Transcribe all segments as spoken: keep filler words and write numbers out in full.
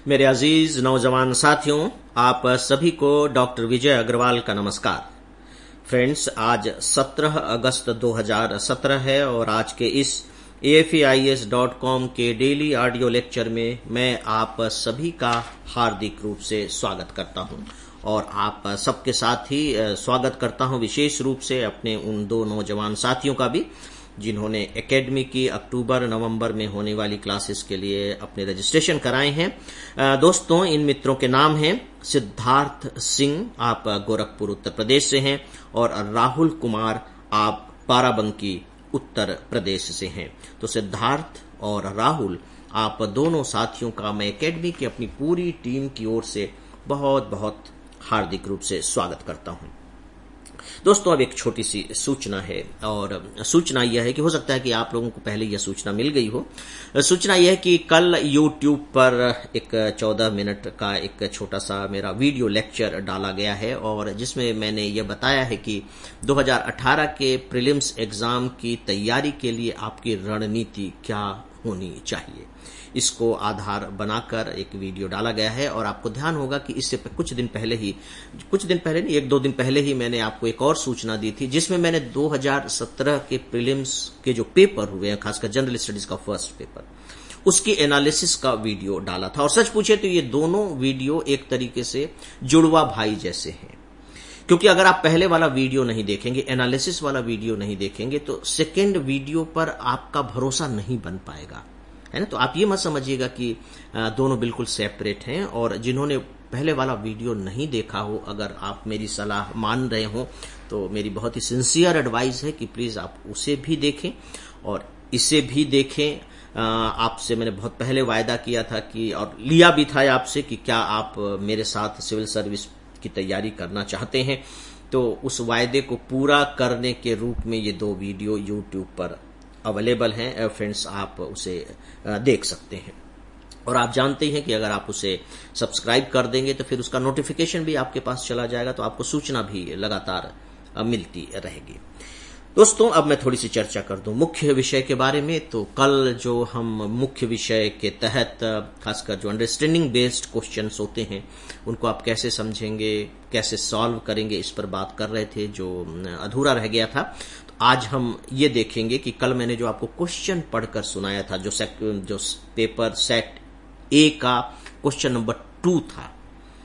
मेरे अजीज नौजवान साथियों, आप सभी को डॉक्टर विजय अग्रवाल का नमस्कार। फ्रेंड्स, आज सत्रह अगस्त दो हज़ार सत्रह है और आज के इस A F A I S dot com के डेली ऑडियो लेक्चर में मैं आप सभी का हार्दिक रूप से स्वागत करता हूं और आप सबके साथ ही स्वागत करता हूं विशेष रूप से अपने उन दो नौजवान साथियों का भी जिन्होंने एकेडमी की अक्टूबर नवंबर में होने वाली क्लासेस के लिए अपने रजिस्ट्रेशन कराए हैं। दोस्तों, इन मित्रों के नाम हैं सिद्धार्थ सिंह, आप गोरखपुर उत्तर प्रदेश से हैं, और राहुल कुमार, आप बाराबंकी उत्तर प्रदेश से हैं। तो सिद्धार्थ और राहुल, आप दोनों साथियों का मैं एकेडमी की अपनी पूरी टीम की ओर से बहुत बहुत हार्दिक रूप से स्वागत करता हूं। दोस्तों, अब एक छोटी सी सूचना है और सूचना यह है कि हो सकता है कि आप लोगों को पहले यह सूचना मिल गई हो। सूचना यह है कि कल यूट्यूब पर एक चौदह मिनट का एक छोटा सा मेरा वीडियो लेक्चर डाला गया है और जिसमें मैंने यह बताया है कि दो हज़ार अठारह के प्रीलिम्स एग्जाम की तैयारी के लिए आपकी रणनीति क्या होनी चाहिए, इसको आधार बनाकर एक वीडियो डाला गया है। और आपको ध्यान होगा कि इससे कुछ दिन पहले ही कुछ दिन पहले नहीं एक दो दिन पहले ही मैंने आपको एक और सूचना दी थी जिसमें मैंने दो हज़ार सत्रह के प्रीलिम्स के जो पेपर हुए हैं, खासकर जनरल स्टडीज का फर्स्ट पेपर, उसकी एनालिसिस का वीडियो डाला था। और सच पूछे तो ये दोनों वीडियो एक तरीके से जुड़वा भाई जैसे हैं, क्योंकि अगर आप पहले वाला वीडियो नहीं देखेंगे, एनालिसिस वाला वीडियो नहीं देखेंगे, तो सेकेंड वीडियो पर आपका भरोसा नहीं बन पाएगा, है ना। तो आप ये मत समझिएगा कि दोनों बिल्कुल सेपरेट हैं। और जिन्होंने पहले वाला वीडियो नहीं देखा हो, अगर आप मेरी सलाह मान रहे हो तो मेरी बहुत ही सिंसियर एडवाइस है कि प्लीज आप उसे भी देखें और इसे भी देखें। आपसे मैंने बहुत पहले वायदा किया था कि और लिया भी था आपसे कि क्या आप मेरे साथ सिविल सर्विस की तैयारी करना चाहते हैं, तो उस वायदे को पूरा करने के रूप में ये दो वीडियो यूट्यूब पर अवेलेबल हैं। फ्रेंड्स, आप उसे देख सकते हैं और आप जानते हैं कि अगर आप उसे सब्सक्राइब कर देंगे तो फिर उसका नोटिफिकेशन भी आपके पास चला जाएगा, तो आपको सूचना भी लगातार मिलती रहेगी। दोस्तों, अब मैं थोड़ी सी चर्चा कर दूं मुख्य विषय के बारे में। तो कल जो हम मुख्य विषय के तहत खासकर जो अंडरस्टैंडिंग बेस्ड क्वेश्चंस होते हैं उनको आप कैसे समझेंगे, कैसे सॉल्व करेंगे, इस पर बात कर रहे थे जो अधूरा रह गया था। तो आज हम ये देखेंगे कि कल मैंने जो आपको क्वेश्चन पढ़कर सुनाया था, जो जो पेपर सेट ए का क्वेश्चन नंबर टू था,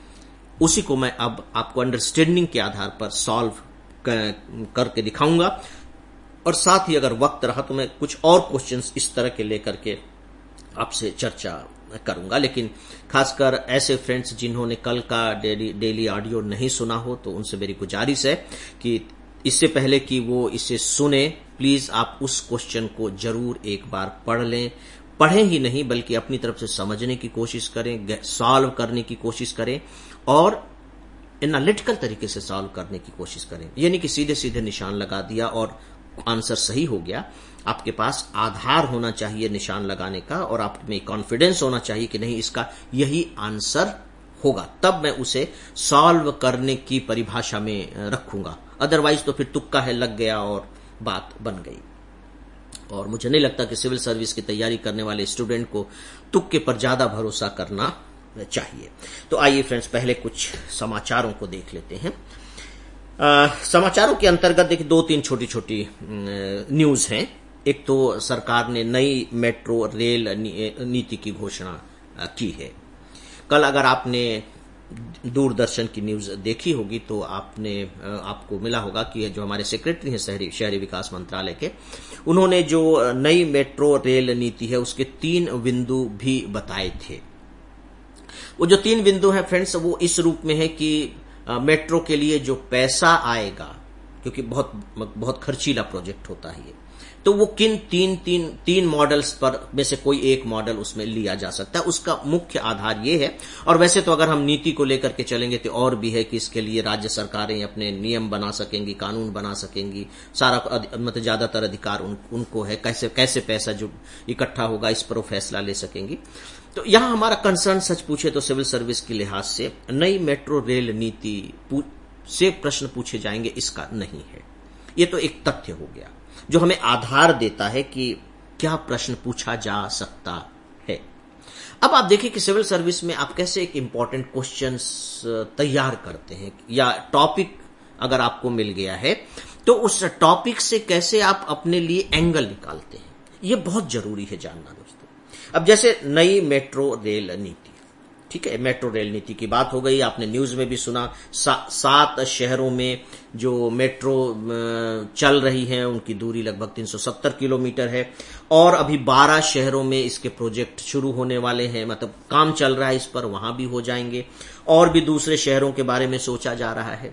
उसी को मैं अब आपको अंडरस्टैंडिंग के आधार पर सॉल्व करके दिखाऊंगा। और साथ ही अगर वक्त रहा तो मैं कुछ और क्वेश्चंस इस तरह के लेकर के आपसे चर्चा करूंगा। लेकिन खासकर ऐसे फ्रेंड्स जिन्होंने कल का डेली डेली ऑडियो नहीं सुना हो, तो उनसे मेरी गुजारिश है कि इससे पहले कि वो इसे सुने, प्लीज आप उस क्वेश्चन को जरूर एक बार पढ़ लें। पढ़ें ही नहीं बल्कि अपनी तरफ से समझने की कोशिश करें, सॉल्व करने की कोशिश करें और एनालिटिकल तरीके से सॉल्व करने की कोशिश करें। यानी कि सीधे सीधे निशान लगा दिया और आंसर सही हो गया। आपके पास आधार होना चाहिए निशान लगाने का और आप में कॉन्फिडेंस होना चाहिए कि नहीं, इसका यही आंसर होगा, तब मैं उसे सॉल्व करने की परिभाषा में रखूंगा। अदरवाइज तो फिर तुक्का है लग गया और बात बन गई। और मुझे नहीं लगता कि सिविल सर्विस की तैयारी करने वाले स्टूडेंट को तुक्के पर ज्यादा भरोसा करना चाहिए। तो आइए फ्रेंड्स, पहले कुछ समाचारों को देख लेते हैं। आ, समाचारों के अंतर्गत देखिए दो तीन छोटी छोटी न्यूज हैं। एक तो सरकार ने नई मेट्रो रेल नीति की घोषणा की है। कल अगर आपने दूरदर्शन की न्यूज देखी होगी तो आपने आपको मिला होगा कि जो हमारे सेक्रेटरी हैं शहरी शहरी विकास मंत्रालय के, उन्होंने जो नई मेट्रो रेल नीति है उसके तीन बिंदु भी बताए थे। वो जो तीन बिंदु हैं फ्रेंड्स, वो इस रूप में है कि मेट्रो के लिए जो पैसा आएगा, क्योंकि बहुत बहुत खर्चीला प्रोजेक्ट होता है ये, तो वो किन तीन तीन तीन मॉडल्स पर में से कोई एक मॉडल उसमें लिया जा सकता है, उसका मुख्य आधार ये है। और वैसे तो अगर हम नीति को लेकर के चलेंगे तो और भी है कि इसके लिए राज्य सरकारें अपने नियम बना सकेंगी, कानून बना सकेंगी, सारा मतलब ज्यादातर अधिकार उन, उनको है, कैसे कैसे पैसा जो इकट्ठा होगा इस पर वो फैसला ले सकेंगी। तो यहां हमारा कंसर्न सच पूछे तो सिविल सर्विस के लिहाज से नई मेट्रो रेल नीति से प्रश्न पूछे जाएंगे इसका नहीं है। ये तो एक तथ्य हो गया जो हमें आधार देता है कि क्या प्रश्न पूछा जा सकता है। अब आप देखिए कि सिविल सर्विस में आप कैसे एक इंपॉर्टेंट क्वेश्चंस तैयार करते हैं, या टॉपिक अगर आपको मिल गया है तो उस टॉपिक से कैसे आप अपने लिए एंगल निकालते हैं, यह बहुत जरूरी है जानना दोस्तों। अब जैसे नई मेट्रो रेल नीति, ठीक है, मेट्रो रेल नीति की बात हो गई, आपने न्यूज में भी सुना, सा, सात शहरों में जो मेट्रो चल रही है उनकी दूरी लगभग तीन सौ सत्तर किलोमीटर है, और अभी बारह शहरों में इसके प्रोजेक्ट शुरू होने वाले हैं, मतलब काम चल रहा है इस पर, वहां भी हो जाएंगे, और भी दूसरे शहरों के बारे में सोचा जा रहा है,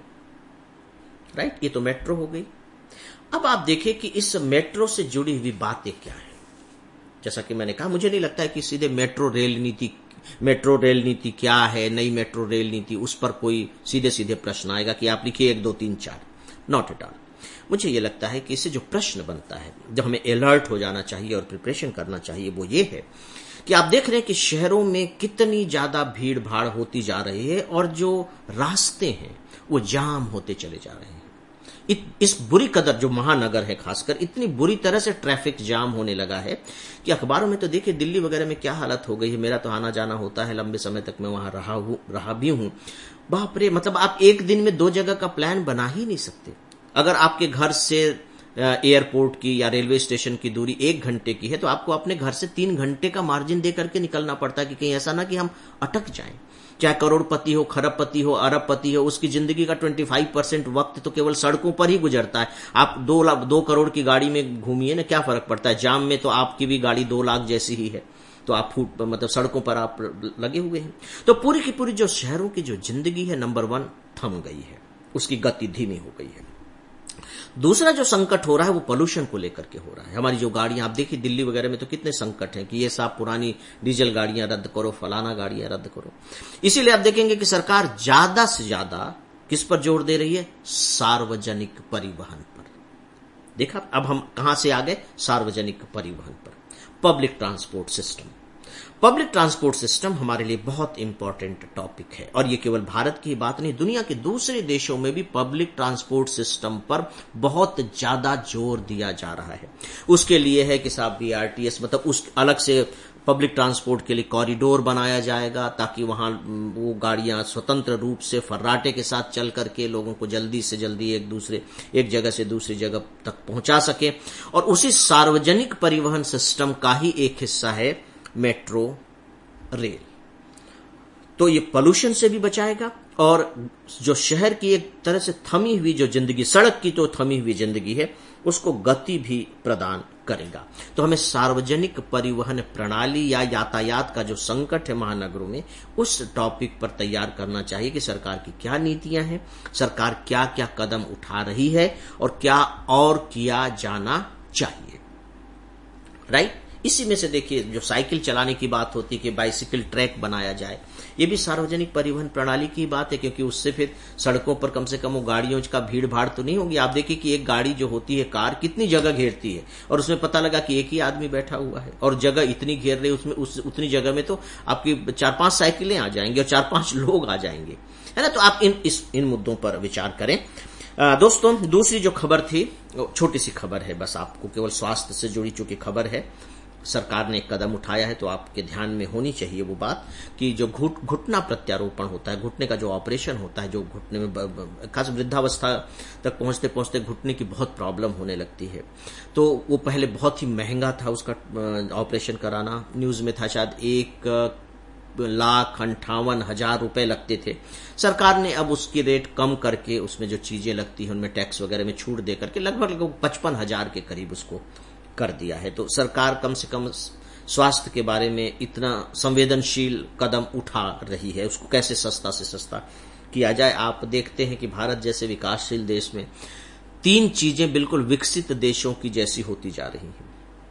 राइट। ये तो मेट्रो हो गई। अब आप देखिए कि इस मेट्रो से जुड़ी हुई बातें क्या है। जैसा कि मैंने कहा, मुझे नहीं लगता है कि सीधे मेट्रो रेल नीति मेट्रो रेल नीति क्या है, नई मेट्रो रेल नीति, उस पर कोई सीधे सीधे प्रश्न आएगा कि आप लिखिए एक दो तीन चार, नॉट एट ऑल। मुझे ये लगता है कि इससे जो प्रश्न बनता है, जब हमें अलर्ट हो जाना चाहिए और प्रिपरेशन करना चाहिए, वो ये है कि आप देख रहे हैं कि शहरों में कितनी ज्यादा भीड़ भाड़ होती जा रही है, और जो रास्ते हैं वो जाम होते चले जा रहे हैं। इस बुरी कदर, जो महानगर है खासकर, इतनी बुरी तरह से ट्रैफिक जाम होने लगा है कि अखबारों में तो देखिए दिल्ली वगैरह में क्या हालत हो गई है। मेरा तो आना जाना होता है, लंबे समय तक मैं वहां रहा हूं, रहा भी हूं। बाप रे, मतलब आप एक दिन में दो जगह का प्लान बना ही नहीं सकते। अगर आपके घर से एयरपोर्ट की या रेलवे स्टेशन की दूरी एक घंटे की है, तो आपको अपने घर से तीन घंटे का मार्जिन दे करके निकलना पड़ता है कि कहीं ऐसा ना कि हम अटक जाएं। चाहे करोड़पति हो, खरबपति हो, अरबपति हो, उसकी जिंदगी का पच्चीस परसेंट वक्त तो केवल सड़कों पर ही गुजरता है। आप दो लाख दो करोड़ की गाड़ी में घूमिए ना, क्या फर्क पड़ता है? जाम में तो आपकी भी गाड़ी दो लाख जैसी ही है, तो आप फूट मतलब सड़कों पर आप लगे हुए हैं। तो पूरी की पूरी जो शहरों की जो जिंदगी है, नंबर वन, थम गई है, उसकी गति धीमी हो गई है। दूसरा जो संकट हो रहा है वो पोल्यूशन को लेकर के हो रहा है। हमारी जो गाड़ियां, आप देखिए दिल्ली वगैरह में तो कितने संकट हैं कि ये सब पुरानी डीजल गाड़ियां रद्द करो, फलाना गाड़ियां रद्द करो। इसीलिए आप देखेंगे कि सरकार ज्यादा से ज्यादा किस पर जोर दे रही है? सार्वजनिक परिवहन पर। देखा, अब हम कहां से आ गए? सार्वजनिक परिवहन पर, public transport system. Public transport system हमारे लिए बहुत इंपॉर्टेंट टॉपिक है, और ये केवल भारत की बात नहीं, दुनिया के दूसरे देशों में भी पब्लिक ट्रांसपोर्ट सिस्टम पर बहुत ज्यादा जोर दिया जा रहा है। उसके लिए है कि साहब बीआरटीएस, मतलब उस अलग से पब्लिक ट्रांसपोर्ट के लिए कॉरिडोर बनाया जाएगा, ताकि वहां वो गाड़ियां स्वतंत्र रूप से फर्राटे के साथ चल करके लोगों को जल्दी से जल्दी एक दूसरे एक जगह से दूसरी जगह तक पहुंचा सके। और उसी सार्वजनिक परिवहन सिस्टम का ही एक हिस्सा है मेट्रो रेल। तो ये पोल्यूशन से भी बचाएगा, और जो शहर की एक तरह से थमी हुई जो जिंदगी, सड़क की तो थमी हुई जिंदगी है, उसको गति भी प्रदान करेगा। तो हमें सार्वजनिक परिवहन प्रणाली या यातायात का जो संकट है महानगरों में, उस टॉपिक पर तैयार करना चाहिए कि सरकार की क्या नीतियां हैं, सरकार क्या क्या कदम उठा रही है, और क्या और किया जाना चाहिए, राइट। इसी में से देखिए, जो साइकिल चलाने की बात होती है कि बाइसिकल ट्रैक बनाया जाए, ये भी सार्वजनिक परिवहन प्रणाली की बात है, क्योंकि उससे फिर सड़कों पर कम से कम वो गाड़ियों का भीड़ भाड़ तो नहीं होगी। आप देखिए कि एक गाड़ी जो होती है, कार, कितनी जगह घेरती है, और उसमें पता लगा कि एक ही आदमी बैठा हुआ है, और जगह इतनी घेर रही है, उसमें उस उतनी जगह में तो आपकी चार पांच साइकिलें आ जाएंगी और चार पांच लोग आ जाएंगे, है ना। तो आप इन इस इन मुद्दों पर विचार करें। आ, दोस्तों, दूसरी जो खबर थी, छोटी सी खबर है, बस आपको केवल स्वास्थ्य से जुड़ी चुकी खबर है। सरकार ने एक कदम उठाया है, तो आपके ध्यान में होनी चाहिए वो बात कि जो घुट घुटना प्रत्यारोपण होता है, घुटने का जो ऑपरेशन होता है, जो घुटने में खास वृद्धावस्था तक पहुंचते पहुंचते घुटने की बहुत प्रॉब्लम होने लगती है, तो वो पहले बहुत ही महंगा था उसका ऑपरेशन कराना। न्यूज में था शायद एक लाख अंठावन हजार रुपए लगते थे। सरकार ने अब उसकी रेट कम करके, उसमें जो चीजें लगती हैं उनमें टैक्स वगैरह में छूट दे करके लगभग लगभग पचपन हजार के करीब उसको कर दिया है। तो सरकार कम से कम स्वास्थ्य के बारे में इतना संवेदनशील कदम उठा रही है, उसको कैसे सस्ता से सस्ता किया जाए। आप देखते हैं कि भारत जैसे विकासशील देश में तीन चीजें बिल्कुल विकसित देशों की जैसी होती जा रही हैं।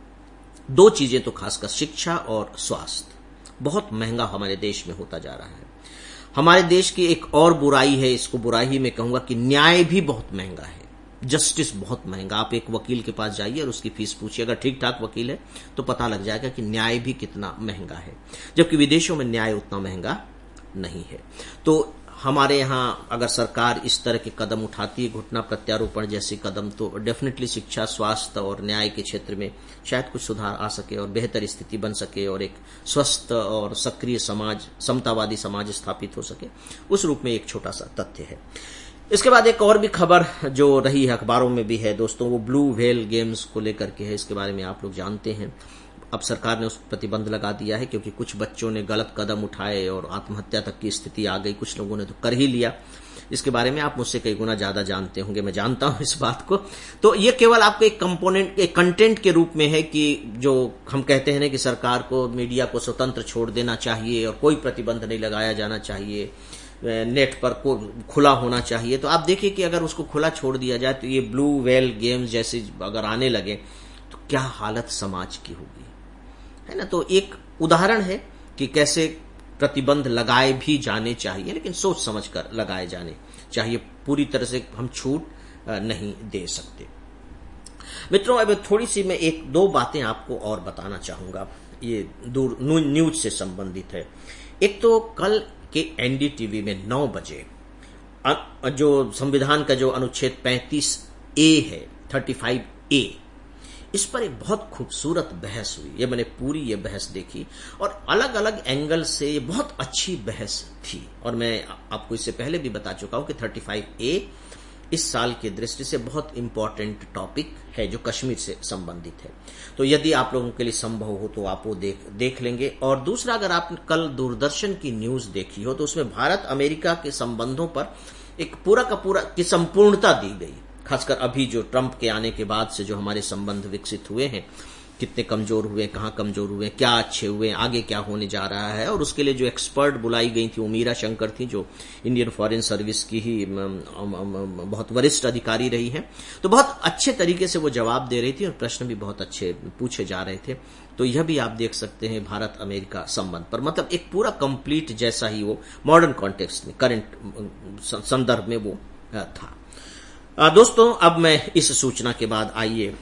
दो चीजें तो खासकर शिक्षा और स्वास्थ्य बहुत महंगा हमारे देश में होता जा रहा है। हमारे देश की एक और बुराई है, इसको बुराई ही मैं कहूंगा, कि न्याय भी बहुत महंगा है, जस्टिस बहुत महंगा। आप एक वकील के पास जाइए और उसकी फीस पूछिए, अगर ठीक ठाक वकील है तो पता लग जाएगा कि न्याय भी कितना महंगा है, जबकि विदेशों में न्याय उतना महंगा नहीं है। तो हमारे यहाँ अगर सरकार इस तरह के कदम उठाती है, घुटना प्रत्यारोपण जैसे कदम, तो डेफिनेटली शिक्षा, स्वास्थ्य और न्याय के क्षेत्र में शायद कुछ सुधार आ सके और बेहतर स्थिति बन सके और एक स्वस्थ और सक्रिय समाज, समतावादी समाज स्थापित हो सके। उस रूप में एक छोटा सा तथ्य है। इसके बाद एक और भी खबर जो रही है, अखबारों में भी है दोस्तों, वो ब्लू व्हेल गेम्स को लेकर के है। इसके बारे में आप लोग जानते हैं, अब सरकार ने उस पर प्रतिबंध लगा दिया है क्योंकि कुछ बच्चों ने गलत कदम उठाए और आत्महत्या तक की स्थिति आ गई। कुछ लोगों ने तो कर ही लिया। इसके बारे में आप मुझसे कई गुना ज्यादा जानते होंगे, मैं जानता हूं इस बात को। तो ये केवल आपके एक कंपोनेंट, एक कंटेंट के रूप में है कि जो हम कहते हैं ना कि सरकार को, मीडिया को स्वतंत्र छोड़ देना चाहिए और कोई प्रतिबंध नहीं लगाया जाना चाहिए, नेट पर को खुला होना चाहिए। तो आप देखिए कि अगर उसको खुला छोड़ दिया जाए तो ये ब्लू व्हेल गेम्स जैसे अगर आने लगे तो क्या हालत समाज की होगी, है ना। तो एक उदाहरण है कि कैसे प्रतिबंध लगाए भी जाने चाहिए, लेकिन सोच समझकर लगाए जाने चाहिए। पूरी तरह से हम छूट नहीं दे सकते। मित्रों, अब थोड़ी सी मैं एक दो बातें आपको और बताना चाहूंगा, ये दूर न्यूज से संबंधित है। एक तो कल के एनडीटीवी में नौ बजे जो संविधान का जो अनुच्छेद पैंतीस ए है, पैंतीस ए, इस पर एक बहुत खूबसूरत बहस हुई। ये मैंने पूरी ये बहस देखी और अलग अलग एंगल से ये बहुत अच्छी बहस थी। और मैं आपको इससे पहले भी बता चुका हूं कि पैंतीस ए इस साल की दृष्टि से बहुत इंपॉर्टेंट टॉपिक है जो कश्मीर से संबंधित है। तो यदि आप लोगों के लिए संभव हो तो आप वो देख देख लेंगे। और दूसरा, अगर आपने कल दूरदर्शन की न्यूज देखी हो तो उसमें भारत अमेरिका के संबंधों पर एक पूरा का पूरा की संपूर्णता दी गई। खासकर अभी जो ट्रंप के आने के बाद से जो हमारे संबंध विकसित हुए हैं, कितने कमजोर हुए, कहां कमजोर हुए, क्या अच्छे हुए, आगे क्या होने जा रहा है। और उसके लिए जो एक्सपर्ट बुलाई गई थी वो मीरा शंकर थी, जो इंडियन फॉरेन सर्विस की ही बहुत वरिष्ठ अधिकारी रही हैं। तो बहुत अच्छे तरीके से वो जवाब दे रही थी और प्रश्न भी बहुत अच्छे पूछे जा रहे थे। तो यह भी आप देख सकते हैं भारत अमेरिका संबंध पर, मतलब एक पूरा कंप्लीट जैसा ही वो मॉडर्न कॉन्टेक्स्ट में, करंट संदर्भ में वो था। आ, दोस्तों, अब मैं इस सूचना के बाद आइए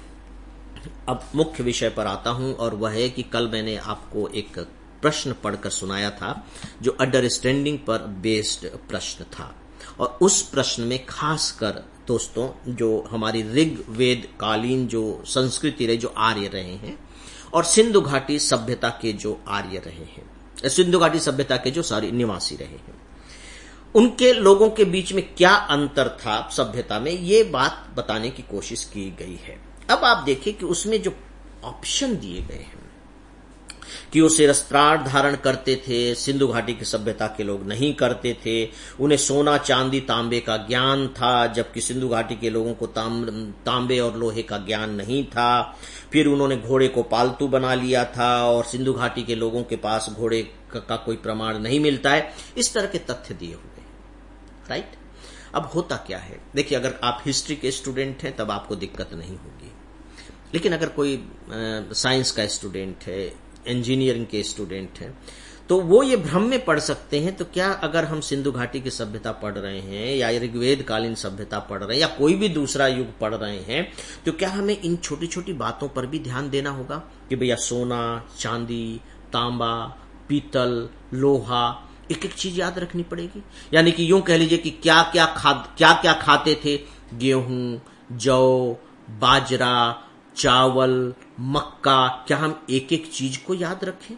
अब मुख्य विषय पर आता हूं, और वह है कि कल मैंने आपको एक प्रश्न पढ़कर सुनाया था जो अंडरस्टैंडिंग पर बेस्ड प्रश्न था। और उस प्रश्न में खासकर दोस्तों जो हमारी ऋग्वेद कालीन जो संस्कृति रही, जो आर्य रहे हैं, और सिंधु घाटी सभ्यता के जो आर्य रहे हैं, सिंधु घाटी सभ्यता के जो सारे निवासी रहे हैं, उनके लोगों के बीच में क्या अंतर था सभ्यता में, ये बात बताने की कोशिश की गई है। अब आप देखिए कि उसमें जो ऑप्शन दिए गए हैं कि वो शिरस्त्राण धारण करते थे, सिंधु घाटी की सभ्यता के लोग नहीं करते थे, उन्हें सोना चांदी तांबे का ज्ञान था, जबकि सिंधु घाटी के लोगों को तांबे और लोहे का ज्ञान नहीं था। फिर उन्होंने घोड़े को पालतू बना लिया था और सिंधु घाटी के लोगों के पास घोड़े का कोई प्रमाण नहीं मिलता है। इस तरह के तथ्य दिए हुए, राइट। अब होता क्या है, देखिए, अगर आप हिस्ट्री के स्टूडेंट हैं तब आपको दिक्कत नहीं होगी, लेकिन अगर कोई साइंस का स्टूडेंट है, इंजीनियरिंग के स्टूडेंट हैं, तो वो ये भ्रम में पढ़ सकते हैं। तो क्या अगर हम सिंधु घाटी की सभ्यता पढ़ रहे हैं या ऋग्वेद कालीन सभ्यता पढ़ रहे हैं या कोई भी दूसरा युग पढ़ रहे हैं, तो क्या हमें इन छोटी छोटी बातों पर भी ध्यान देना होगा कि भैया सोना, चांदी, तांबा, पीतल, लोहा, एक एक चीज याद रखनी पड़ेगी। यानी कि यूं कह लीजिए कि क्या क्या खा क्या क्या खाते थे, गेहूं, जौ, बाजरा, चावल, मक्का, क्या हम एक एक चीज को याद रखें?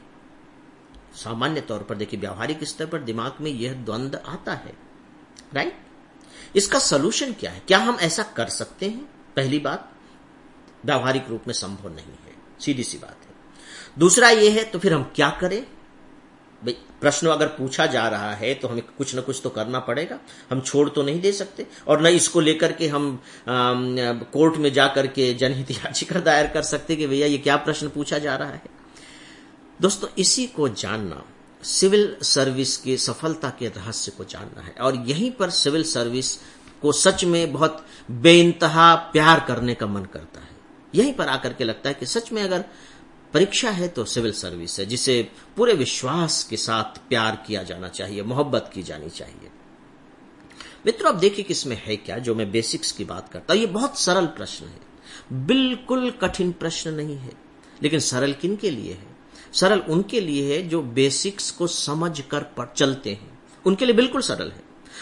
सामान्य तौर पर देखिए, व्यावहारिक स्तर पर दिमाग में यह द्वंद्व आता है, राइट। इसका सलूशन क्या है? क्या हम ऐसा कर सकते हैं? पहली बात, व्यावहारिक रूप में संभव नहीं है, सीधी सी बात है। दूसरा यह है, तो फिर हम क्या करें? भाई, प्रश्न अगर पूछा जा रहा है तो हमें कुछ न कुछ तो करना पड़ेगा, हम छोड़ तो नहीं दे सकते। और न इसको लेकर के हम आ, कोर्ट में जाकर के जनहित याचिका दायर कर सकते कि भैया ये क्या प्रश्न पूछा जा रहा है। दोस्तों, इसी को जानना, सिविल सर्विस की सफलता के रहस्य को जानना है। और यहीं पर सिविल सर्विस को सच में बहुत बेइंतहा प्यार करने का मन करता है। यहीं पर आकर के लगता है कि सच में अगर परीक्षा है तो सिविल सर्विस है, जिसे पूरे विश्वास के साथ प्यार किया जाना चाहिए, मोहब्बत की जानी चाहिए। मित्रों, अब देखिए कि इसमें है क्या, जो मैं बेसिक्स की बात करता हूं। ये बहुत सरल प्रश्न है, बिल्कुल कठिन प्रश्न नहीं है। लेकिन सरल किन के लिए है? सरल उनके लिए है जो बेसिक्स को समझ कर चलते हैं, उनके लिए बिल्कुल सरल है।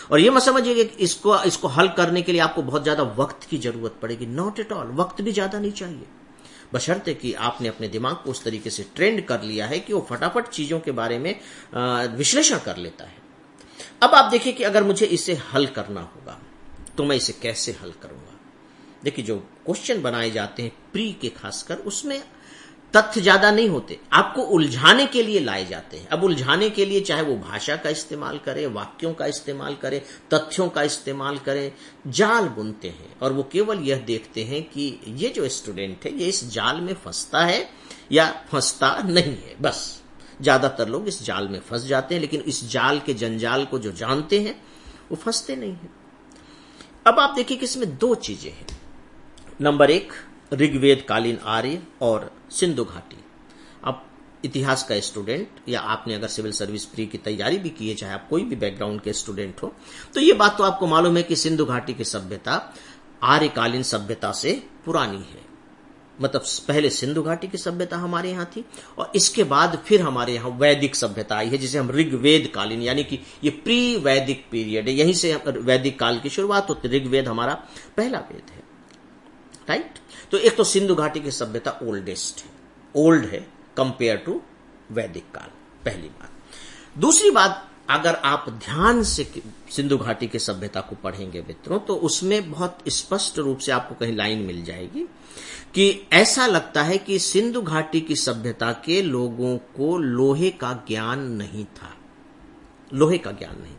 और ये मत समझिए कि इसको इसको हल करने के लिए आपको बहुत ज्यादा वक्त की जरूरत पड़ेगी। नॉट एट ऑल, वक्त भी ज्यादा नहीं चाहिए, बशर्ते कि आपने अपने दिमाग को उस तरीके से ट्रेंड कर लिया है कि वो फटाफट चीजों के बारे में विश्लेषण कर लेता है। अब आप देखिए कि अगर मुझे इसे हल करना होगा तो मैं इसे कैसे हल करूंगा। देखिए, जो क्वेश्चन बनाए जाते हैं प्री के खासकर, उसमें तथ्य ज्यादा नहीं होते, आपको उलझाने के लिए लाए जाते हैं। अब उलझाने के लिए चाहे वो भाषा का इस्तेमाल करें, वाक्यों का इस्तेमाल करें, तथ्यों का इस्तेमाल करें, जाल बुनते हैं और वो केवल यह देखते हैं कि ये जो स्टूडेंट है ये इस जाल में फंसता है या फंसता नहीं है। बस ज्यादातर लोग इस जाल में फंस जाते हैं, लेकिन इस जाल के जंजाल को जो जानते हैं वो फंसते नहीं है। अब आप देखिए कि इसमें दो चीजें हैं। नंबर एक, ऋग्वेद कालीन आर्य और सिंधु घाटी। अब इतिहास का स्टूडेंट या आपने अगर सिविल सर्विस प्री की तैयारी भी की है, चाहे आप कोई भी बैकग्राउंड के स्टूडेंट हो, तो ये बात तो आपको मालूम है कि सिंधु घाटी की सभ्यता आर्यकालीन सभ्यता से पुरानी है। मतलब पहले सिंधु घाटी की सभ्यता हमारे यहाँ थी और इसके बाद फिर हमारे यहाँ वैदिक सभ्यता आई है, जिसे हम ऋग्वेद कालीन, यानी कि ये प्री वैदिक पीरियड है, यहीं से वैदिक काल की शुरुआत होती है। ऋग्वेद हमारा पहला वेद है, राइट। तो एक तो सिंधु घाटी की सभ्यता ओल्डेस्ट है, ओल्ड है कंपेयर टू वैदिक काल, पहली बात। दूसरी बात, अगर आप ध्यान से सिंधु घाटी की सभ्यता को पढ़ेंगे मित्रों, तो उसमें बहुत स्पष्ट रूप से आपको कहीं लाइन मिल जाएगी कि ऐसा लगता है कि सिंधु घाटी की सभ्यता के लोगों को लोहे का ज्ञान नहीं था, लोहे का ज्ञान नहीं था।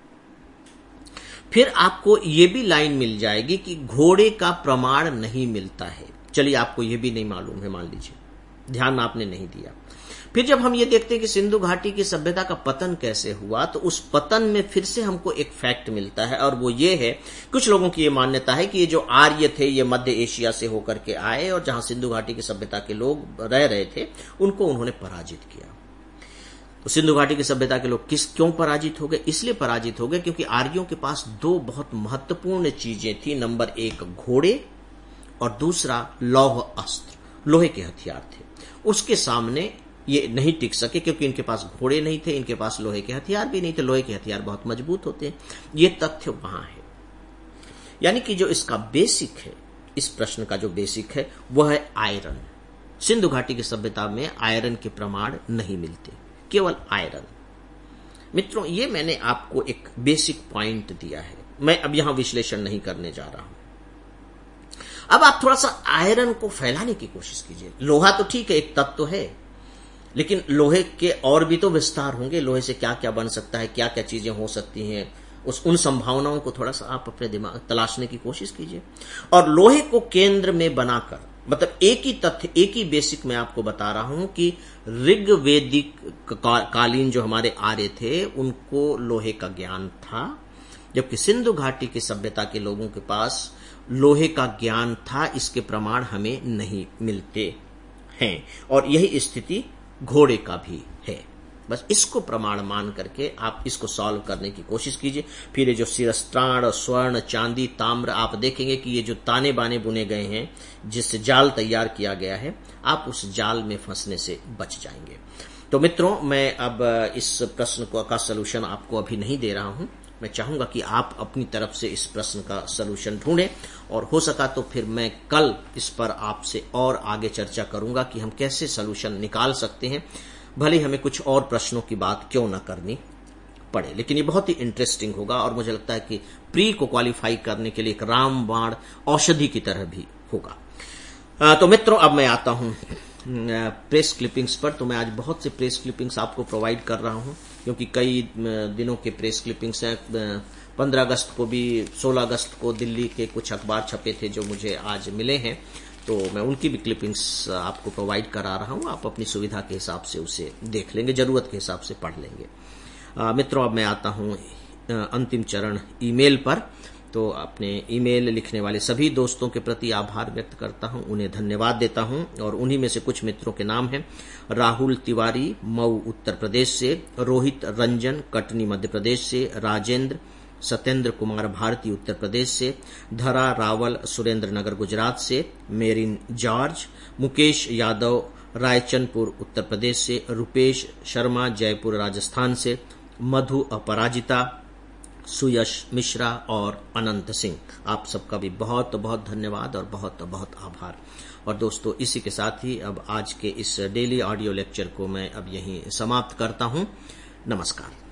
फिर आपको यह भी लाइन मिल जाएगी कि घोड़े का प्रमाण नहीं मिलता है। चलिए, आपको यह भी नहीं मालूम है, मान लीजिए, ध्यान आपने नहीं दिया। फिर जब हम ये देखते हैं कि सिंधु घाटी की सभ्यता का पतन कैसे हुआ, तो उस पतन में फिर से हमको एक फैक्ट मिलता है, और वो ये है, कुछ लोगों की ये मान्यता है कि ये जो आर्य थे ये मध्य एशिया से होकर के आए और जहां सिंधु घाटी की सभ्यता के लोग रह रहे थे उनको उन्होंने पराजित किया। तो सिंधु घाटी की सभ्यता के लोग किस क्यों पराजित हो गए? इसलिए पराजित हो गए क्योंकि आर्यों के पास दो बहुत महत्वपूर्ण चीजें थी। नंबर एक घोड़े और दूसरा लौह अस्त्र, लोहे के हथियार थे। उसके सामने ये नहीं टिक सके क्योंकि इनके पास घोड़े नहीं थे, इनके पास लोहे के हथियार भी नहीं थे। लोहे के हथियार बहुत मजबूत होते हैं, ये तथ्य वहां है। यानी कि जो इसका बेसिक है, इस प्रश्न का जो बेसिक है वह है आयरन। सिंधु घाटी की सभ्यता में आयरन के प्रमाण नहीं मिलते, केवल आयरन। मित्रों, ये मैंने आपको एक बेसिक पॉइंट दिया है, मैं अब यहां विश्लेषण नहीं करने जा रहा हूं। अब आप थोड़ा सा आयरन को फैलाने की कोशिश कीजिए। लोहा तो ठीक है, एक तत्व है, लेकिन लोहे के और भी तो विस्तार होंगे। लोहे से क्या क्या बन सकता है, क्या क्या चीजें हो सकती हैं, उस उन संभावनाओं को थोड़ा सा आप अपने दिमाग तलाशने की कोशिश कीजिए। और लोहे को केंद्र में बनाकर, मतलब एक ही तथ्य, एक ही बेसिक मैं आपको बता रहा हूं कि ऋग्वेदिक कालीन जो हमारे आर्य थे उनको लोहे का ज्ञान था, जबकि सिंधु घाटी की सभ्यता के लोगों के पास लोहे का ज्ञान था। इसके प्रमाण हमें नहीं मिलते हैं और यही स्थिति घोड़े का भी है। बस इसको प्रमाण मान करके आप इसको सॉल्व करने की कोशिश कीजिए। फिर ये जो शिरस्त्राण, स्वर्ण, चांदी, ताम्र, आप देखेंगे कि ये जो ताने बाने बुने गए हैं, जिससे जाल तैयार किया गया है, आप उस जाल में फंसने से बच जाएंगे। तो मित्रों, मैं अब इस प्रश्न का सलूशन आपको अभी नहीं दे रहा हूं। मैं चाहूंगा कि आप अपनी तरफ से इस प्रश्न का सलूशन ढूंढें और हो सका तो फिर मैं कल इस पर आपसे और आगे चर्चा करूंगा कि हम कैसे सलूशन निकाल सकते हैं, भले ही हमें कुछ और प्रश्नों की बात क्यों न करनी पड़े। लेकिन ये बहुत ही इंटरेस्टिंग होगा और मुझे लगता है कि प्री को क्वालिफाई करने के लिए एक रामबाण औषधि की तरह भी होगा। तो मित्रों, अब मैं आता हूं प्रेस क्लिपिंग्स पर। तो मैं आज बहुत से प्रेस क्लिपिंग्स आपको प्रोवाइड कर रहा हूं क्योंकि कई दिनों के प्रेस क्लिपिंग्स हैं। पंद्रह अगस्त को भी, सोलह अगस्त को दिल्ली के कुछ अखबार छपे थे जो मुझे आज मिले हैं, तो मैं उनकी भी क्लिपिंग्स आपको प्रोवाइड करा रहा हूं। आप अपनी सुविधा के हिसाब से उसे देख लेंगे, जरूरत के हिसाब से पढ़ लेंगे। आ, मित्रों, अब मैं आता हूं अंतिम चरण ईमेल पर। तो अपने ईमेल लिखने वाले सभी दोस्तों के प्रति आभार व्यक्त करता हूं, उन्हें धन्यवाद देता हूं। और उन्हीं में से कुछ मित्रों के नाम हैं: राहुल तिवारी, मऊ उत्तर प्रदेश से; रोहित रंजन, कटनी मध्य प्रदेश से; राजेंद्र, सत्येंद्र कुमार भारती उत्तर प्रदेश से; धरा रावल, सुरेंद्र नगर गुजरात से; मेरिन जॉर्ज, मुकेश यादव, रायचंदपुर उत्तर प्रदेश से; रुपेश शर्मा, जयपुर राजस्थान से; मधु अपराजिता, सुयश मिश्रा और अनंत सिंह। आप सबका भी बहुत बहुत धन्यवाद और बहुत बहुत आभार। और दोस्तों, इसी के साथ ही अब आज के इस डेली ऑडियो लेक्चर को मैं अब यहीं समाप्त करता हूं। नमस्कार।